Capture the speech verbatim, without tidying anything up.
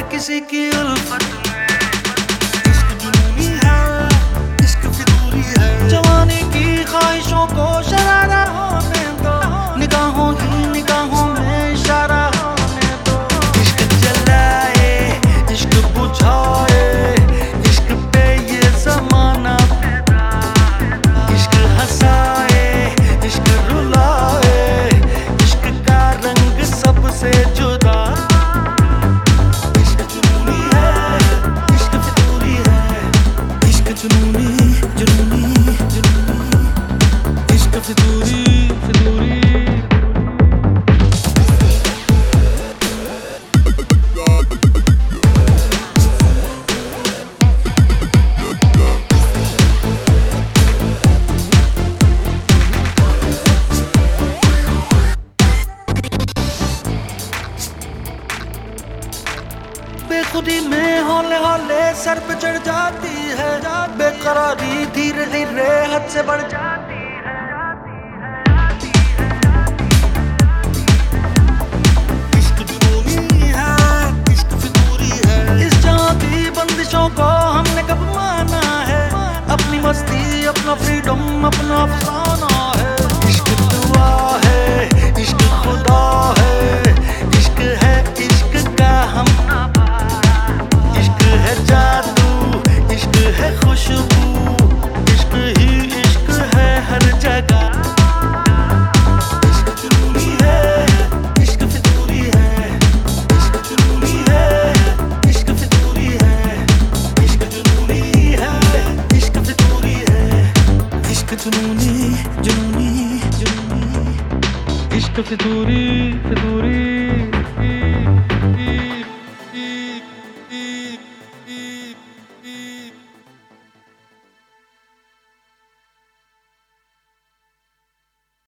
किसी की उल्फत में। इश्क जुनूनी है, इश्क फितूरी है, जवानी की ख्वाहिशों को शरारा होने दो, निगाहों ही निगाहों में इशारा होने दो। इश्क जलाए, इश्क बुझाए, इश्क पे ये ज़माना फिदा, इश्क हंसाए, इश्क रुलाए, इश्क का रंग सबसे जुदा। इश्क जुनूनी है, इश्क फितूरी है, इश्क जुनूनी जुनूनी जुनूनी, इश्क फितूरी फितूरी। बेखुदी में हौले हौले सर पे चढ़ जाती है, बेकरारी धीरे धीरे हद से बढ़ जाती है। इश्क जुनूनी है, इश्क फितूरी है, इस जहां की बंदिशों को हमने कब माना है, अपनी मस्ती अपना फ्रीडम अपना अफसाना है। इश्क दुआ है, इश्क खुदा है, इश्क है इश्क का हम जादू, इश्क है खुशबू, इश्क ही इश्क है हर जगह। इश्क जुनूनी है, इश्क फितूरी है, इश्क जुनूनी है, इश्क फितूरी है, इश्क जुनूनी है, इश्क फितूरी है, इश्क जुनूनी जुनूनी जुनूनी, इश्क फितूरी फितूरी।